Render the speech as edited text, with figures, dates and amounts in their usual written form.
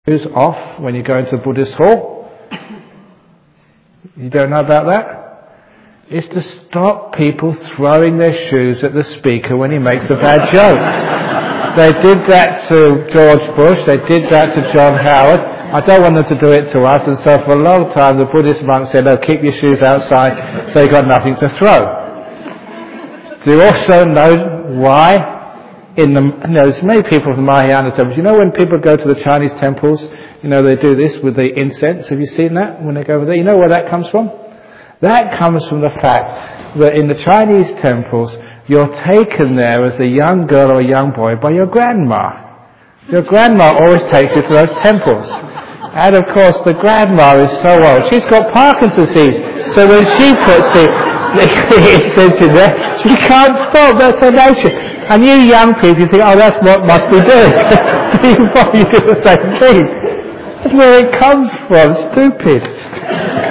shoes off when you go into the Buddhist hall. You don't know about that? It's to stop people throwing their shoes at the speaker when he makes a bad joke. They did that to George Bush, they did that to John Howard. I don't want them to do it to us, and so for a long time the Buddhist monk said, "Oh, keep your shoes outside," so you got nothing to throw. Do you also know why? There's many people from Mahayana temples. You know when people go to the Chinese temples, they do this with the incense. Have you seen that when they go over there? You know where that comes from? That comes from the fact that in the Chinese temples, you're taken there as a young girl or a young boy by your grandma. Your grandma always takes you to those temples. And of course, the grandma is so old. She's got Parkinson's disease. So when she puts the incense in there, she can't stop. That's her nature. And you young people, you think, oh, that's what must be doing. So you probably do the same thing. That's where it comes from. Stupid.